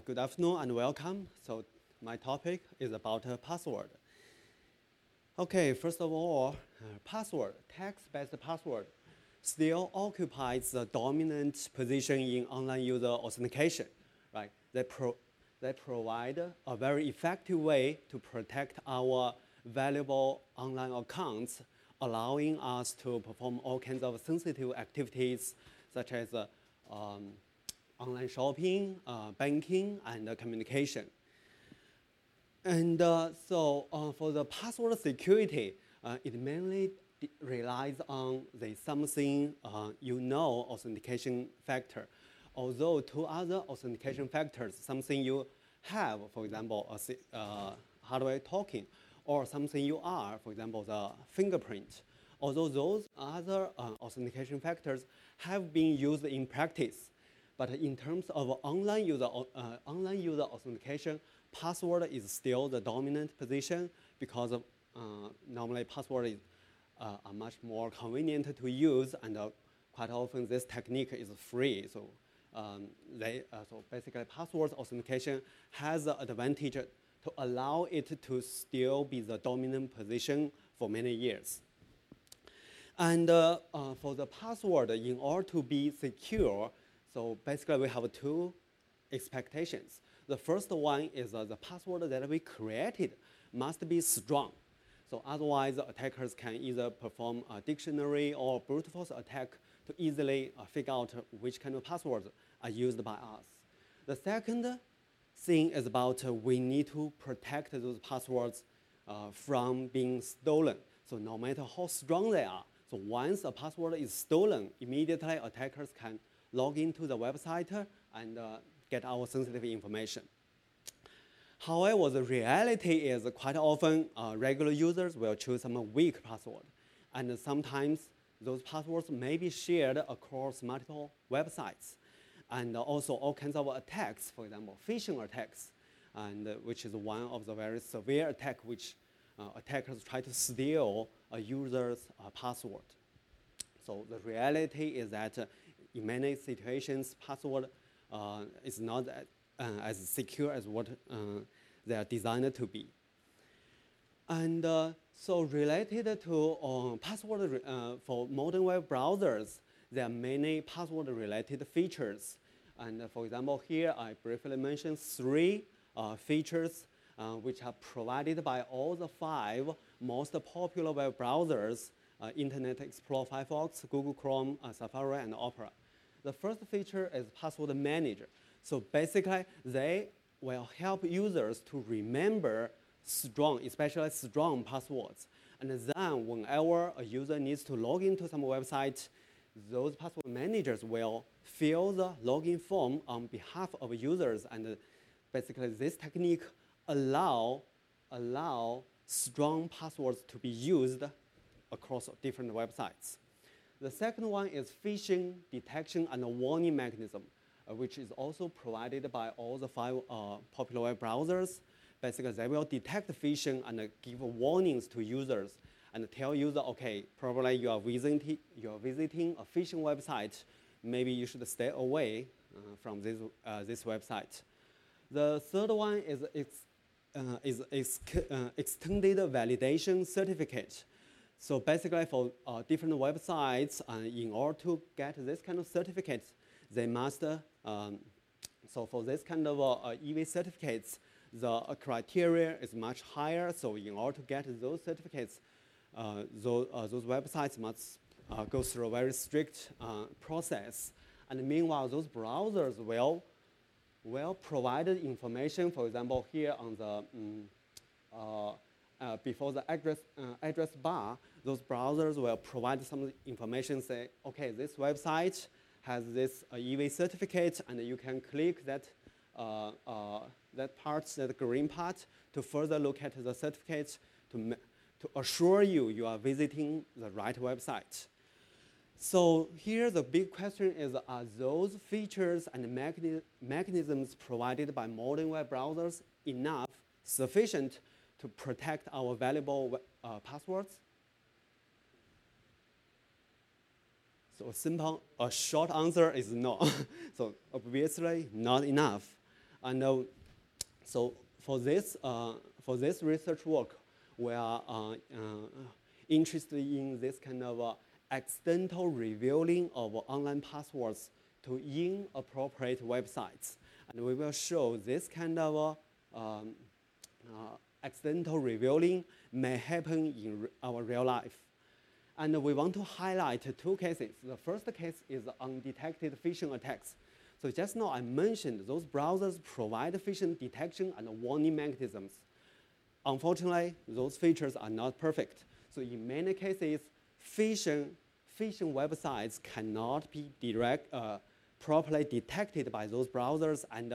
Good afternoon and welcome. So my topic is about password. Okay, first of all, password, text-based password, still occupies the dominant position in online user authentication, right? They provide a very effective way to protect our valuable online accounts, allowing us to perform all kinds of sensitive activities such as online shopping, banking, and communication. And for the password security, it mainly relies on the something authentication factor. Although two other authentication factors, something you have, for example, hardware token, or something you are, for example, the fingerprint. Although those other authentication factors have been used in practice, but in terms of online user authentication, password is still the dominant position because normally password is much more convenient to use, and quite often this technique is free. So, so basically, password authentication has the advantage to allow it to still be the dominant position for many years. And for the password, in order to be secure, so basically we have two expectations. The first one is the password that we created must be strong. So otherwise, attackers can either perform a dictionary or brute force attack to easily figure out which kind of passwords are used by us. The second thing is about we need to protect those passwords from being stolen. So no matter how strong they are, so once a password is stolen, immediately attackers can log into the website and get our sensitive information. However, the reality is quite often regular users will choose some weak password. And sometimes those passwords may be shared across multiple websites. And also all kinds of attacks, for example, phishing attacks, and which is one of the very severe attack which attackers try to steal a user's password. So the reality is that in many situations, password is not as secure as what they are designed to be. And so related to password for modern web browsers, there are many password-related features. And for example, here I briefly mentioned three features which are provided by all the 5 most popular web browsers, Internet Explorer, Firefox, Google Chrome, Safari, and Opera. The first feature is password manager. So basically, they will help users to remember especially strong passwords. And then whenever a user needs to log into some website, those password managers will fill the login form on behalf of users. And basically, this technique allow strong passwords to be used across different websites. The second one is phishing detection and warning mechanism, which is also provided by all the 5 popular web browsers. Basically, they will detect phishing and give warnings to users and tell user, okay, probably you are visiting a phishing website. Maybe you should stay away from this website. The third one is extended validation certificate. So basically, for different websites, in order to get this kind of certificates, they must, so for this kind of EV certificates, the criteria is much higher. So in order to get those certificates, those websites must go through a very strict process. And meanwhile, those browsers will provide information. For example, here on the before the address bar, those browsers will provide some information, say, okay, this website has this EV certificate, and you can click that that green part, to further look at the certificate to assure you are visiting the right website. So here the big question is, are those features and mechanisms provided by modern web browsers sufficient to protect our valuable passwords? So a short answer is no. So obviously not enough. And so for this research work, we are interested in this kind of accidental revealing of online passwords to inappropriate websites. And we will show this kind of accidental revealing may happen in our real life. And we want to highlight two cases. The first case is undetected phishing attacks. So just now I mentioned those browsers provide phishing detection and warning mechanisms. Unfortunately, those features are not perfect. So in many cases, phishing websites cannot be properly detected by those browsers, and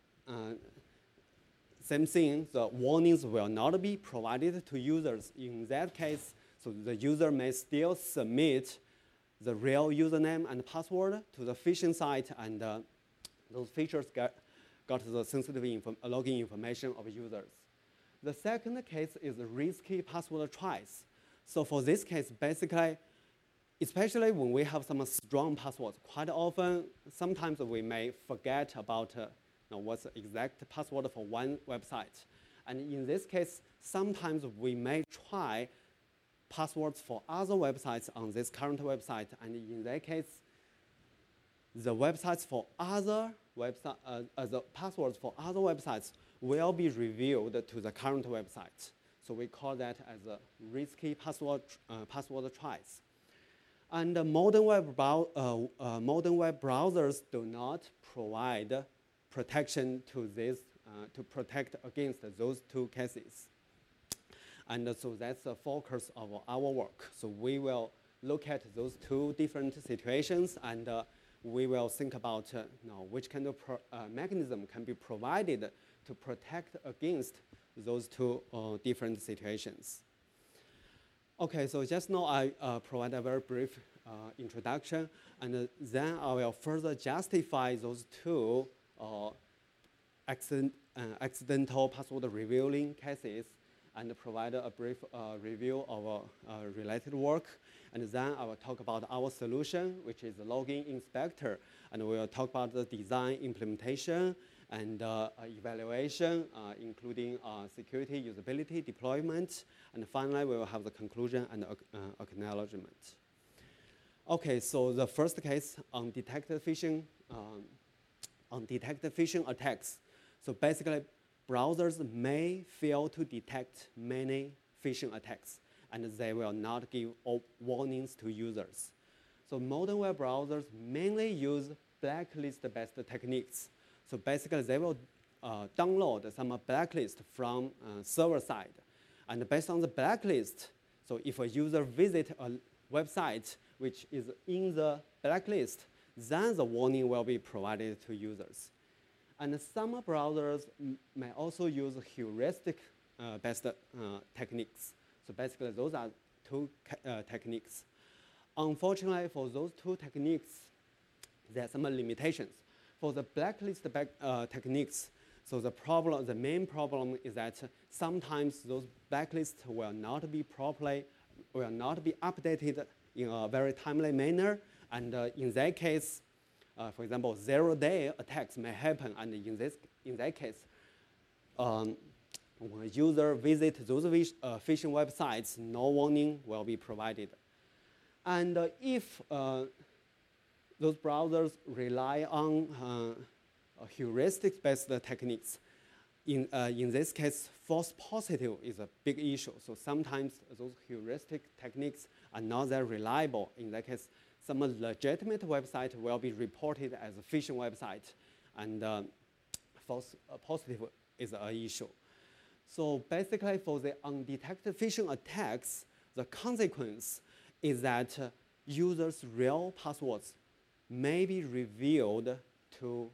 same thing, the warnings will not be provided to users. In that case, so the user may still submit the real username and password to the phishing site, and those features got the sensitive login information of users. The second case is risky password tries. So for this case, basically, especially when we have some strong passwords, quite often, sometimes we may forget about what's the exact password for one website. And in this case, sometimes we may try passwords for other websites on this current website, and in that case, the websites for other the passwords for other websites will be revealed to the current website. So we call that as a risky password tries. And modern web browsers do not provide protection to this to protect against those two cases. And so that's the focus of our work. So we will look at those two different situations, and we will think about which kind of mechanism can be provided to protect against those two different situations. Okay, so just now I provide a very brief introduction, and then I will further justify those two accidental password revealing cases, and provide a brief review of related work. And then I will talk about our solution, which is the Login Inspector. And we will talk about the design, implementation, and evaluation, including security, usability, deployment. And finally, we will have the conclusion and acknowledgement. Okay, so the first case, undetected phishing attacks. So basically, browsers may fail to detect many phishing attacks, and they will not give warnings to users. So modern web browsers mainly use blacklist-based techniques. So basically, they will download some blacklist from server side. And based on the blacklist, so if a user visits a website which is in the blacklist, then the warning will be provided to users. And some browsers may also use heuristic-based techniques. So basically, those are two techniques. Unfortunately, for those two techniques, there are some limitations. For the blacklist techniques, so the main problem is that sometimes those blacklists will not be updated in a very timely manner, and in that case, for example, zero-day attacks may happen, and in that case, when a user visits those phishing websites, no warning will be provided. And if those browsers rely on heuristic-based techniques, in this case, false positive is a big issue. So sometimes those heuristic techniques are not that reliable. In that case, some legitimate website will be reported as a phishing website, and false positive is an issue. So basically, for the undetected phishing attacks, the consequence is that users' real passwords may be revealed to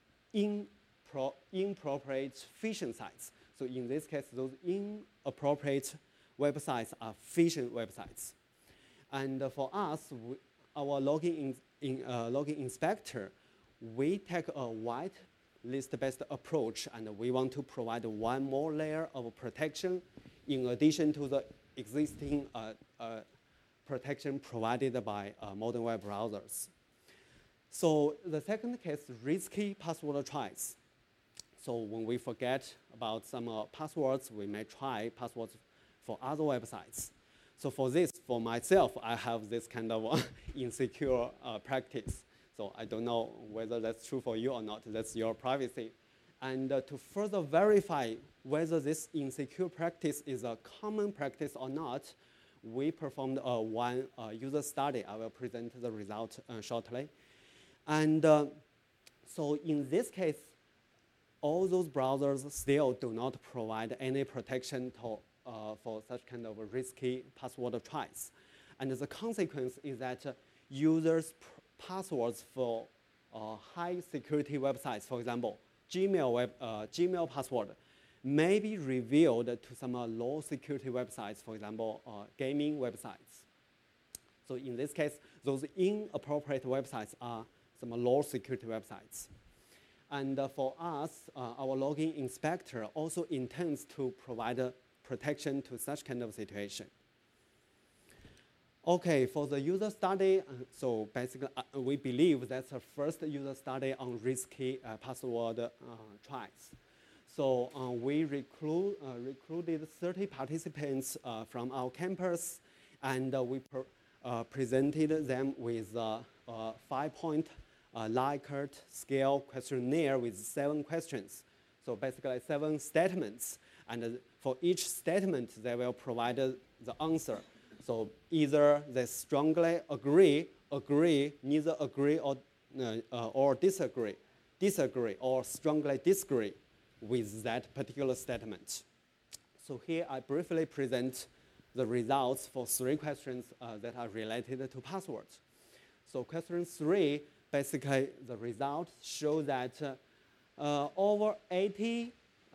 inappropriate phishing sites. So in this case, those inappropriate websites are phishing websites. And for us, our login inspector, we take a white list-based approach, and we want to provide one more layer of protection in addition to the existing protection provided by modern web browsers. So the second case, risky password tries. So when we forget about some passwords, we may try passwords for other websites. So for this, for myself, I have this kind of insecure practice. So I don't know whether that's true for you or not. That's your privacy. And to further verify whether this insecure practice is a common practice or not, we performed one user study. I will present the result shortly. And so in this case, all those browsers still do not provide any protection for such kind of risky password tries. And the consequence is that users' passwords for high security websites, for example, Gmail password, may be revealed to some low security websites, for example, gaming websites. So in this case, those inappropriate websites are some low security websites. And for us, our logging inspector also intends to provide protection to such kind of situation. Okay, for the user study, so basically we believe that's the first user study on risky password tries. So we recruited 30 participants from our campus, and we presented them with a 5-point Likert scale questionnaire with 7 questions. So basically 7 statements, and for each statement, they will provide the answer. So either they strongly agree, neither agree or disagree, or strongly disagree with that particular statement. So here I briefly present the results for 3 questions that are related to passwords. So question 3, basically the results show that over 83%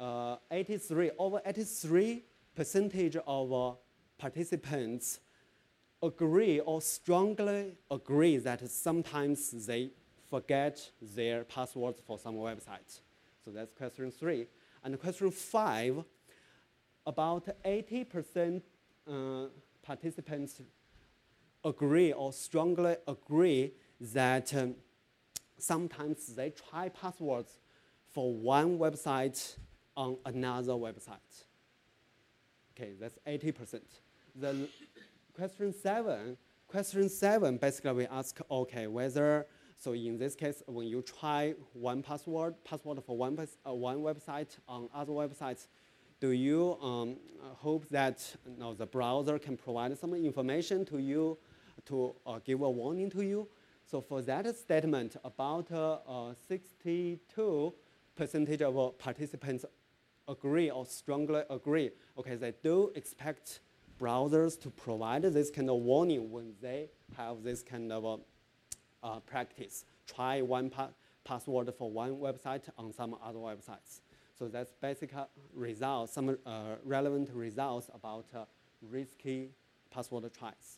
of participants agree or strongly agree that sometimes they forget their passwords for some websites. So that's question 3. And question 5, about 80% participants agree or strongly agree that sometimes they try passwords for one website on another website. Okay, that's 80%. The question 7, basically we ask, okay, whether, so in this case, when you try one password for one website on other websites, do you hope that the browser can provide some information to you to give a warning to you? So for that statement, about 62% of participants agree or strongly agree. Okay, they do expect browsers to provide this kind of warning when they have this kind of practice. Try one password for one website on some other websites. So that's basic results, some relevant results about risky password tries.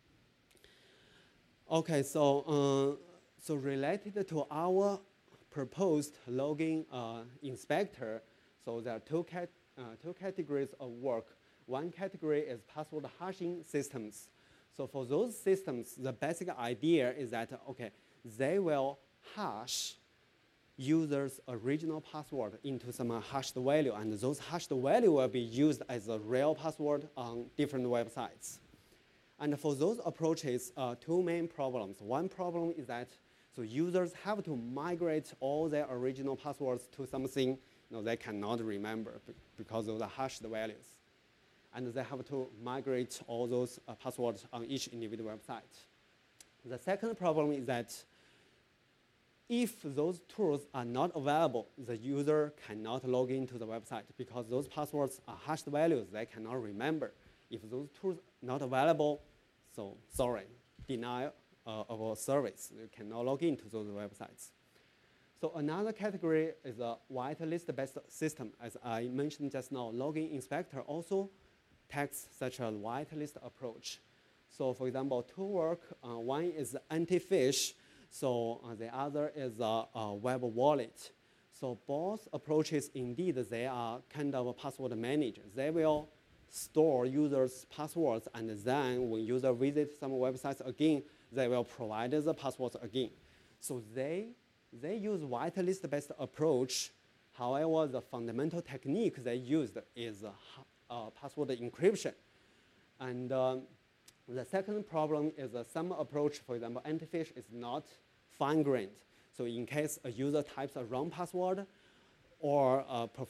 Okay, so related to our proposed logging inspector, so there are two categories of work. One category is password hashing systems. So for those systems, the basic idea is that, okay, they will hash users' original password into some hashed value, and those hashed value will be used as a real password on different websites. And for those approaches, 2 main problems. One problem is that so users have to migrate all their original passwords to something they cannot remember because of the hashed values. And they have to migrate all those passwords on each individual website. The second problem is that if those tools are not available, the user cannot log into the website because those passwords are hashed values they cannot remember. If those tools are not available, so sorry, denial of our service. You cannot log into those websites. So another category is a whitelist-based system. As I mentioned just now, logging inspector also takes such a whitelist approach. So for example, 2 work, one is anti-phish, so the other is a web wallet. So both approaches, indeed, they are kind of a password manager. They will store users' passwords, and then when user visits some websites again, they will provide the passwords again. So they use whitelist-based approach. However, the fundamental technique they used is password encryption. And the second problem is some approach, for example, anti-phish is not fine-grained. So in case a user types a wrong password or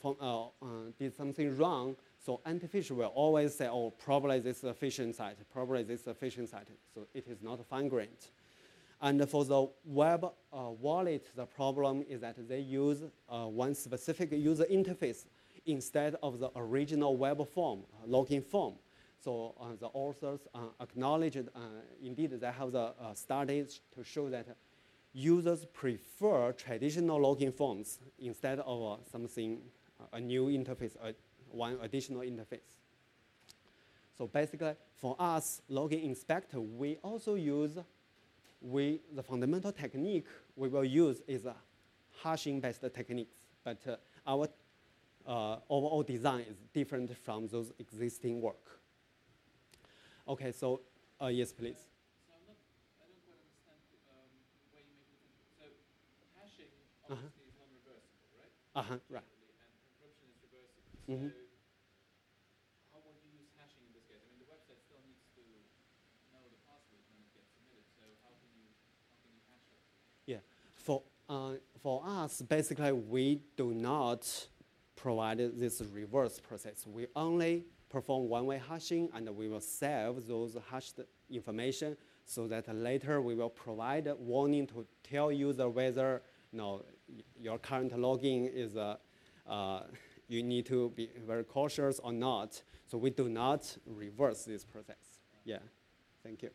did something wrong, so anti-phish will always say, oh, probably this is a phishing site, probably this is a phishing site. So it is not fine-grained. And for the web wallet, the problem is that they use one specific user interface instead of the original web form, login form. So the authors acknowledged, indeed, they have the studies to show that users prefer traditional login forms instead of something, a new interface, one additional interface. So basically, for us, Login Inspector, we also use, the fundamental technique we will use is hashing-based techniques, but our overall design is different from those existing work. Okay, so yes, please. So I don't quite understand why you make the difference. So hashing obviously is non-reversible, right? Right. And encryption is reversible. Mm-hmm. So how would you use hashing in this case? I mean, the website still needs to know the password when it gets submitted. So how can you hash it? Yeah, for us, basically, we do not provide this reverse process. We only perform one-way hashing, and we will save those hashed information so that later we will provide a warning to tell user whether your current login is you need to be very cautious or not. So we do not reverse this process. Yeah, thank you.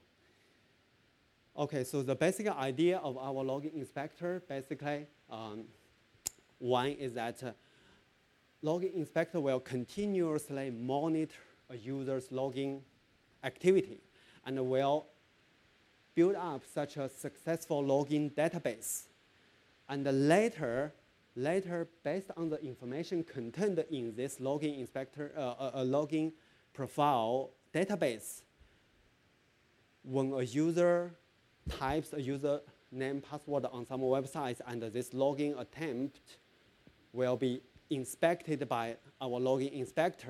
Okay, so the basic idea of our login inspector, basically, one is that Login Inspector will continuously monitor a user's login activity and will build up such a successful login database. And later, based on the information contained in this Login Inspector, login profile database, when a user types a user name password on some websites and this login attempt will be inspected by our login inspector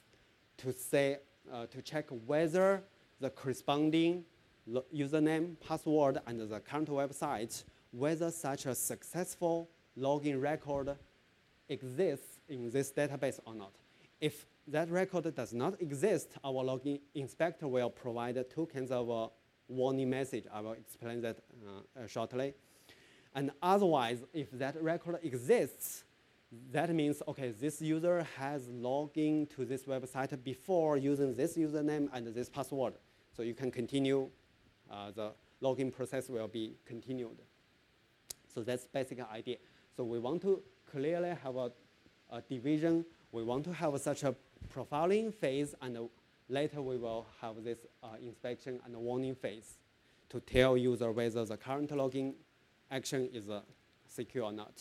to check whether the corresponding username, password, and the current website, whether such a successful login record exists in this database or not. If that record does not exist, our login inspector will provide two kinds of warning message. I will explain that shortly. And otherwise, if that record exists, that means, okay, this user has logged in to this website before using this username and this password. So you can continue, the login process will be continued. So that's basic idea. So we want to clearly have a division. We want to have such a profiling phase, and later we will have this inspection and warning phase to tell user whether the current login action is secure or not.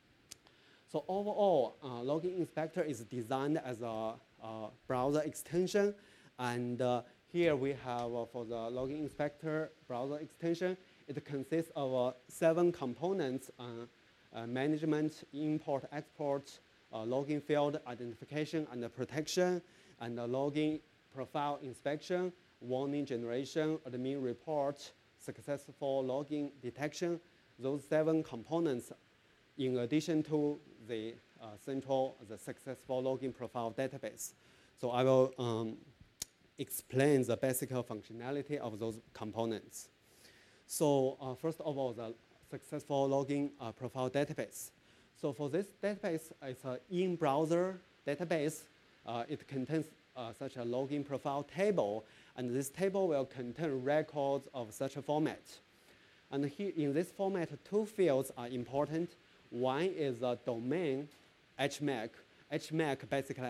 So overall, Login Inspector is designed as a browser extension. And here we have, for the Login Inspector browser extension, it consists of 7 components: management, import, export, login field identification and protection, and login profile inspection, warning generation, admin report, successful login detection. Those 7 components, in addition to the the successful login profile database. So I will explain the basic functionality of those components. So first of all, the successful login profile database. So for this database, it's an in-browser database. It contains such a login profile table, and this table will contain records of such a format. And here in this format, 2 fields are important. One is the domain HMAC. HMAC basically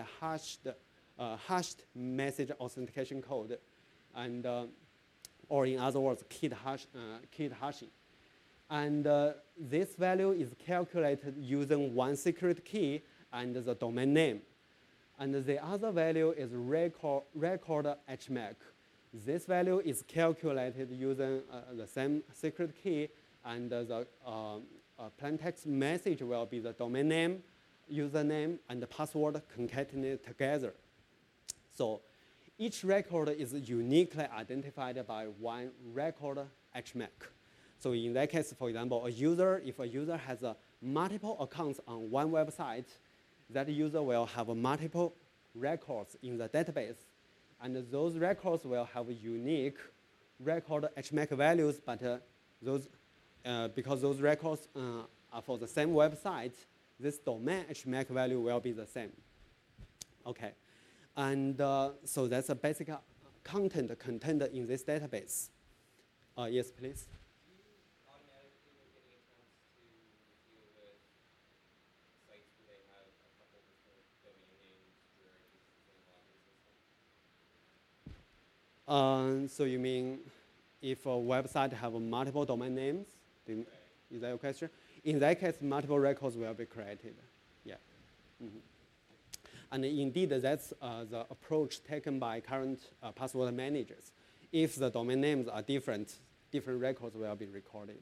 hashed message authentication code, and or in other words, keyed hashing. And this value is calculated using one secret key and the domain name. And the other value is record HMAC. This value is calculated using the same secret key, and the plaintext message will be the domain name username and password concatenated together. So each record is uniquely identified by one record HMAC. So in that case, for example, if a user has multiple accounts on one website, that user will have multiple records in the database. And those records will have unique record HMAC values, but because those records are for the same website, this domain HMAC value will be the same. Okay, and so that's a basic content contained in this database. Yes, please. Automatically when getting accounts to deal with sites where they have a couple different domain names where it uses the same login system? So you mean if a website have multiple domain names? Is that your question? In that case, multiple records will be created. Yeah. Mm-hmm. And indeed, that's the approach taken by current password managers. If the domain names are different records will be recorded.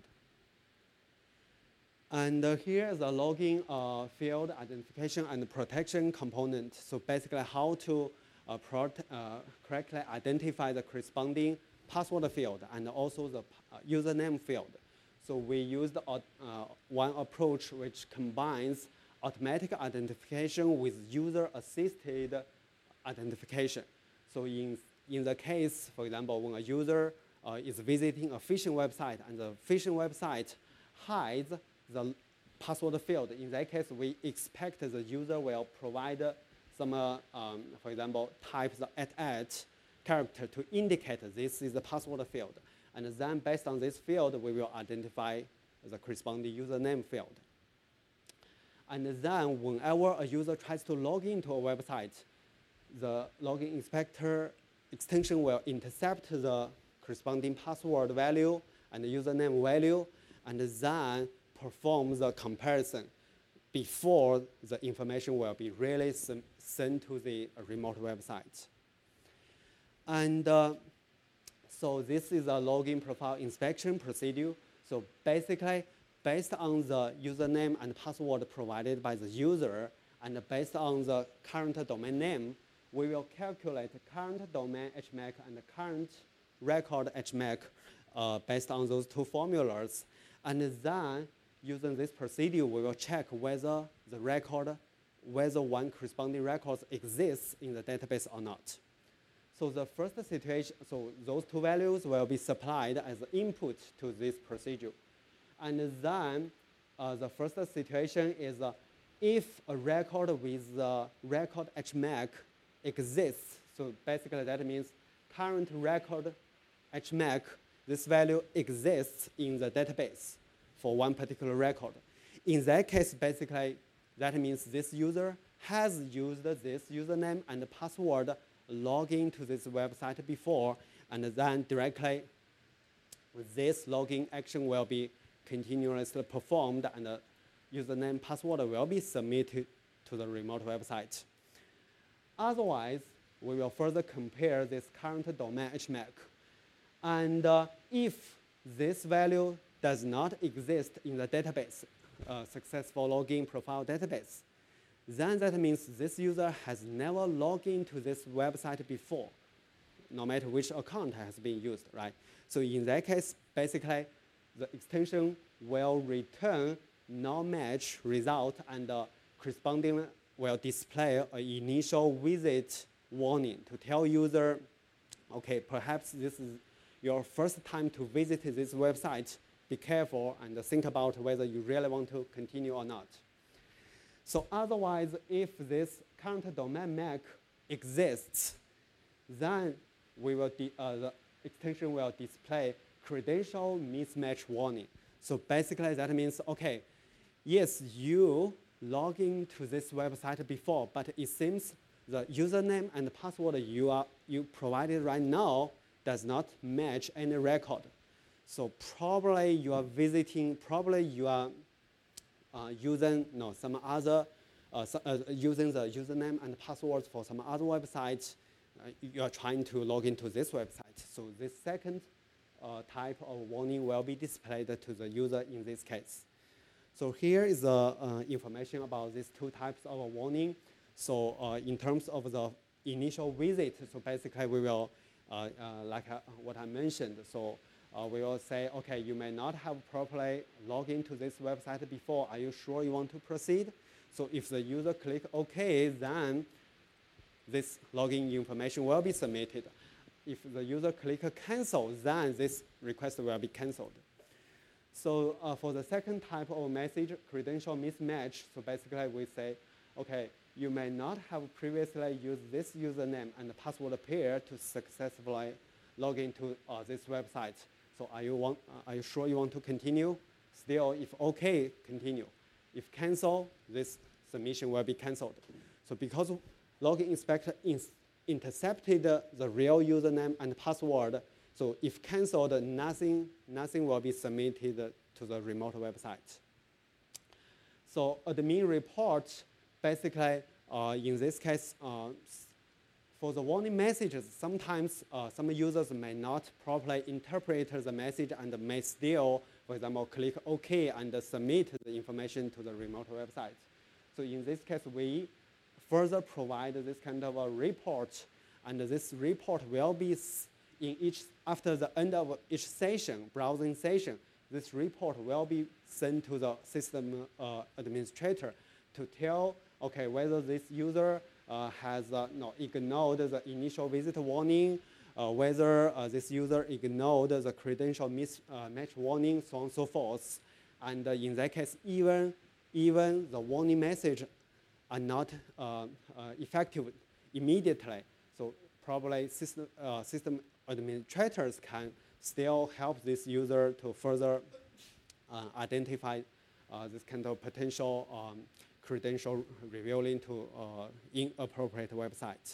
And here is the login field identification and protection component. So basically how to correctly identify the corresponding password field and also the username field. So we used one approach which combines automatic identification with user-assisted identification. So in the case, for example, when a user is visiting a phishing website and the phishing website hides the password field, in that case, we expect the user will provide some, for example, type the @ character to indicate this is the password field. And then based on this field, we will identify the corresponding username field. And then whenever a user tries to log into a website, the login inspector extension will intercept the corresponding password value and the username value, and then perform the comparison before the information will be really sent to the remote website. And so this is a login profile inspection procedure. So basically, based on the username and password provided by the user, and based on the current domain name, we will calculate current domain HMAC and the current record HMAC based on those two formulas. And then, using this procedure, we will check whether one corresponding record exists in the database or not. So the first situation, so those two values will be supplied as input to this procedure. And then the first situation is if a record with the record HMAC exists. So basically that means current record HMAC, this value exists in the database for one particular record. In that case, basically, that means this user has used this username and password login to this website before, and then directly this login action will be continuously performed, and the username password will be submitted to the remote website. Otherwise, we will further compare this current domain HMAC. And if this value does not exist in the database, successful login profile database, then that means this user has never logged into this website before, no matter which account has been used, right? So in that case, basically, the extension will return no-match result, and corresponding will display an initial visit warning to tell user, okay, perhaps this is your first time to visit this website. Be careful and think about whether you really want to continue or not. So otherwise, if this current domain MAC exists, then the extension will display credential mismatch warning. So basically that means, okay, yes, you log into this website before, but it seems the username and password you provided right now does not match any record. So probably you are using some other, using the username and passwords for some other website. You are trying to log into this website. So this second type of warning will be displayed to the user in this case. So here is the information about these two types of warning. So in terms of the initial visit, so basically we will, like what I mentioned, so we will say, okay, you may not have properly logged into this website before. Are you sure you want to proceed? So if the user click OK, then this login information will be submitted. If the user click cancel, then this request will be canceled. So for the second type of message, credential mismatch, so basically we say, okay, you may not have previously used this username and password pair to successfully log into this website. So are you sure you want to continue? Still, if OK, continue. If cancel, this submission will be canceled. So because login inspector intercepted the real username and password, so if canceled, nothing will be submitted to the remote website. So admin report, basically, in this case, for the warning messages, sometimes some users may not properly interpret the message and may still, for example, click OK and submit the information to the remote website. So in this case, we further provide this kind of a report, and this report will be after the end of each session, browsing session, this report will be sent to the system administrator to tell, okay, whether this user has ignored the initial visit warning, whether this user ignored the credential mismatch warning, so on and so forth. And in that case, even the warning message are not effective immediately. So probably system administrators can still help this user to further identify this kind of potential credential revealing to inappropriate websites.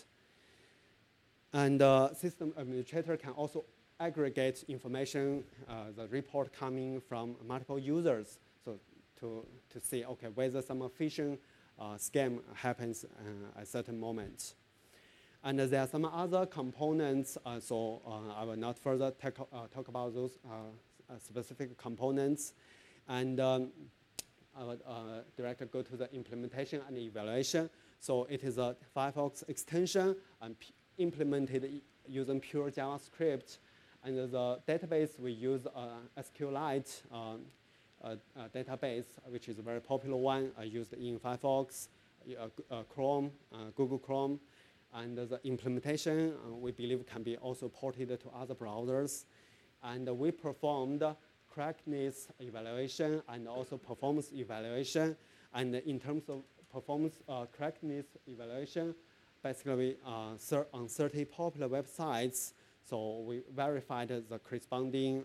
And system administrator can also aggregate information, the report coming from multiple users, so to see, okay, whether some phishing scam happens at a certain moment. And there are some other components, so I will not further talk about those specific components. And I would directly go to the implementation and evaluation. So it is a Firefox extension and implemented using pure JavaScript. And the database, we use SQLite database, which is a very popular one used in Firefox, Chrome, Google Chrome. And the implementation, we believe, can be also ported to other browsers. And we performed correctness evaluation and also performance evaluation. And in terms of performance correctness evaluation, basically on 30 popular websites, so we verified the corresponding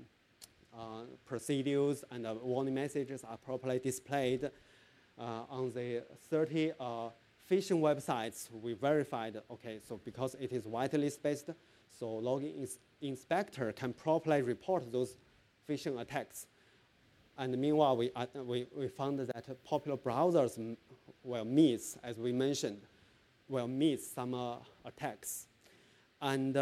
procedures and warning messages are properly displayed. On the 30 phishing websites, we verified, okay, so because it is whitelist-based, so login inspector can properly report those phishing attacks. And meanwhile, we found that popular browsers will miss, as we mentioned, will miss some attacks. And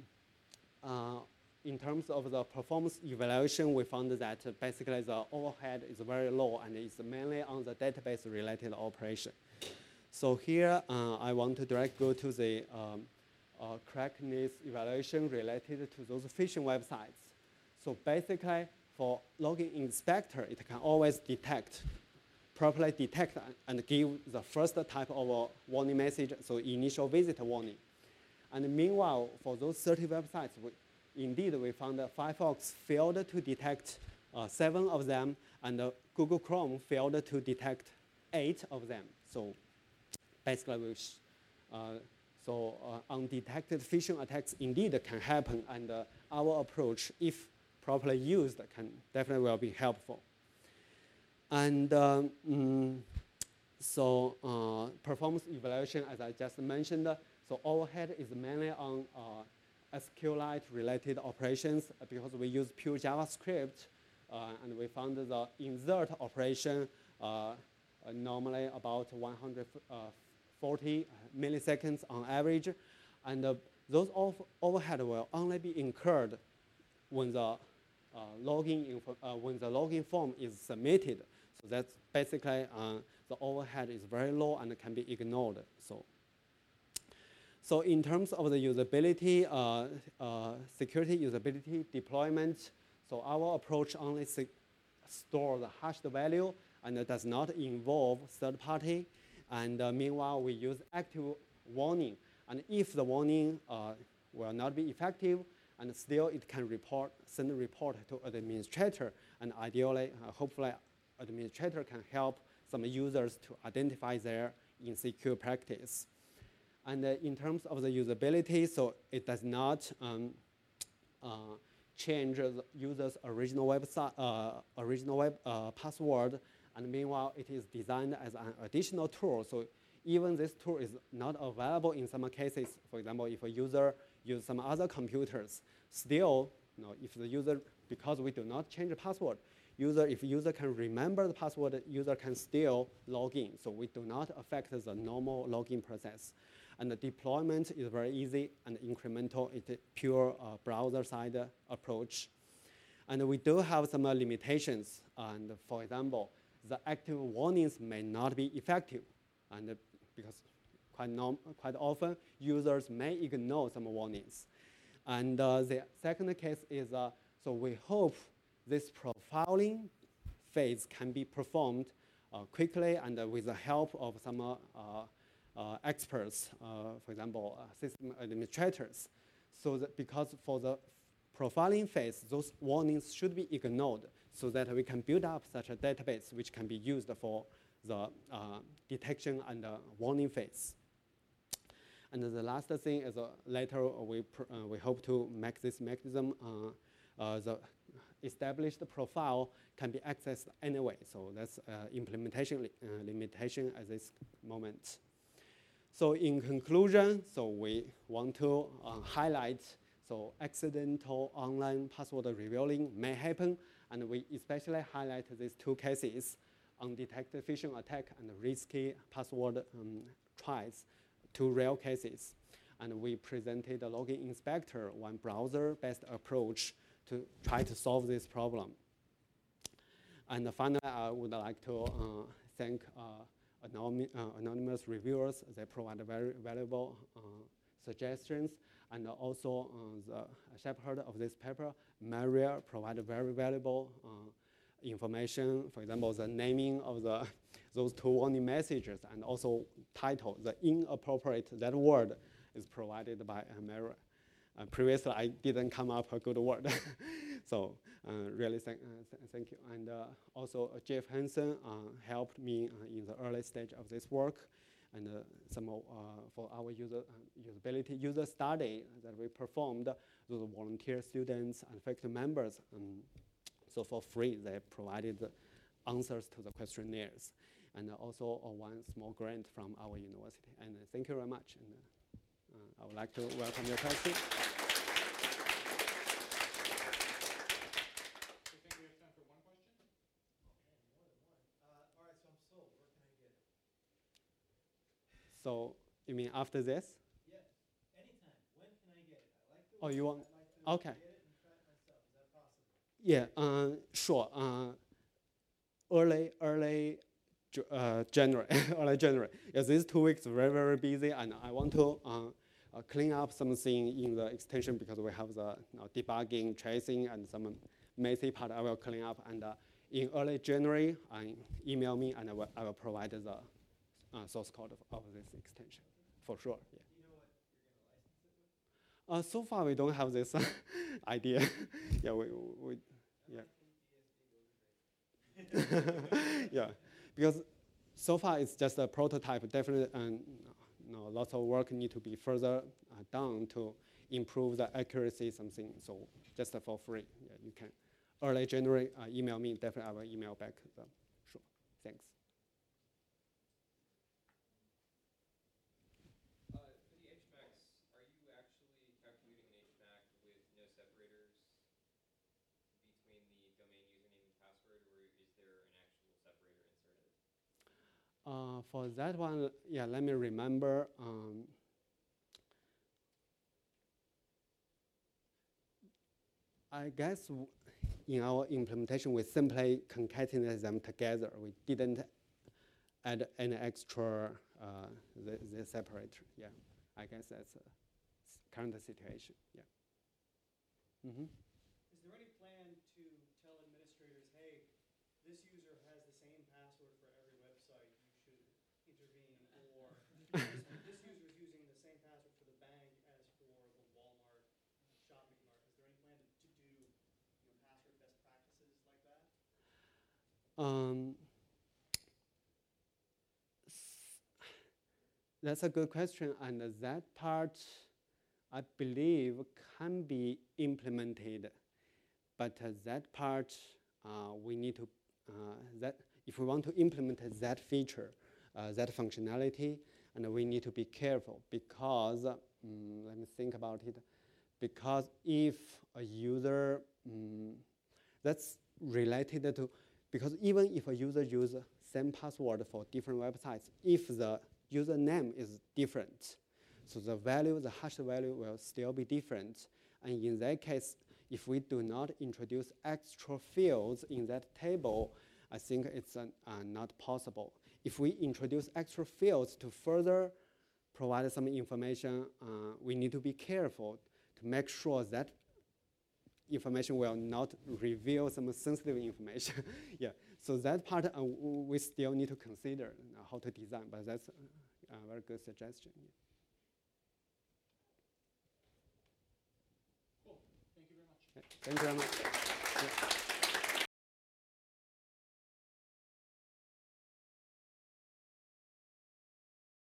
in terms of the performance evaluation, we found that basically the overhead is very low and it's mainly on the database-related operation. So here, I want to directly go to the correctness evaluation related to those phishing websites. So basically, for login inspector, it can always properly detect and give the first type of warning message, so initial visit warning. And meanwhile, for those 30 websites, indeed we found that Firefox failed to detect 7 of them, and Google Chrome failed to detect 8 of them. So basically, undetected phishing attacks indeed can happen, and our approach, if properly used, can definitely will be helpful. And performance evaluation, as I just mentioned, so overhead is mainly on SQLite-related operations because we use pure JavaScript, and we found the insert operation normally about 140 milliseconds on average, and those overhead will only be incurred when the login form is submitted. So that's basically the overhead is very low and can be ignored. So in terms of the usability, security usability deployment, so our approach only store the hashed value and it does not involve third party. And meanwhile, we use active warning. And if the warning will not be effective, and still it can send a report to administrator. And ideally, hopefully, administrator can help some users to identify their insecure practice. And in terms of the usability, so it does not change the user's original web password. And meanwhile, it is designed as an additional tool. So even this tool is not available in some cases. For example, if a user uses some other computers, still, if the user, because we do not change the password, if user can remember the password, user can still log in. So we do not affect the normal login process. And the deployment is very easy and incremental. It's a pure browser-side approach. And we do have some limitations. And for example, the active warnings may not be effective. And because quite often, users may ignore some warnings. And the second case is, so we hope this profiling phase can be performed quickly and with the help of some experts, for example, system administrators. So that because for the profiling phase, those warnings should be ignored so that we can build up such a database which can be used for the detection and warning phase. And the last thing is later we hope to make this mechanism, the established profile can be accessed anyway. So that's implementation limitation at this moment. So in conclusion, so we want to highlight, so accidental online password revealing may happen, and we especially highlight these two cases, undetected phishing attack and risky password tries, two real cases. And we presented a login inspector, one browser-based approach to try to solve this problem. And finally, I would like to thank anonymous reviewers. They provide very valuable suggestions. And also the shepherd of this paper, Maria, provided very valuable information. For example, the naming of those two warning messages and also title, the inappropriate, that word is provided by Maria. Previously, I didn't come up a good word. So really thank you. And also Jeff Hansen helped me in the early stage of this work. And some for our usability user study that we performed, those volunteer students and faculty members, so for free, they provided answers to the questionnaires. And also one small grant from our university. And thank you very much. And I would like to welcome your question. I think we have time for one question. Okay, more than one. All right, so I'm sold. Where can I get it? So you mean after this? Yes, anytime. When can I get it? I like the Oh, you want? I'd like to Okay. get it and try it myself. Is that possible? Yeah, sure. Early January, early January. Yes, these 2 weeks very, very busy, and I want to clean up something in the extension because we have the debugging, tracing, and some messy part I will clean up. And in early January, email me, and I will provide the source code of this extension, for sure. Yeah. Do you know what you're going to license it with? So far, we don't have this idea. Yeah, yeah, because so far it's just a prototype. Definitely, lots of work need to be further done to improve the accuracy. Something so just for free. Yeah, you can. Early January, email me. Definitely, I will email back. Sure. Thanks. For the HMACs, are you actually calculating an HMAC with no separators between the domain username and password, or is there an actual separator inserted? For that one, yeah, let me remember. I guess in our implementation, we simply concatenated them together. We didn't add any extra the separator. Yeah, I guess that's a current situation. Yeah. Mm-hmm. Is there any plan to tell administrators, hey, this user has the same password for every website, you should intervene, or this user is using the same password for the bank as for the Walmart shopping cart? Is there any plan to do password best practices like that? That's a good question, and that part, I believe, can be implemented, but that part we need to that if we want to implement that feature, that functionality, and we need to be careful because let me think about it. Because if a user that's related to, because even if a user uses same password for different websites, if the username is different, so the value, the hash value will still be different. And in that case, if we do not introduce extra fields in that table, I think it's not possible. If we introduce extra fields to further provide some information, we need to be careful to make sure that information will not reveal some sensitive information. Yeah, so that part we still need to consider how to design, but that's a very good suggestion. Yeah. Cool. Thank you very much. Thank you very much. Yeah.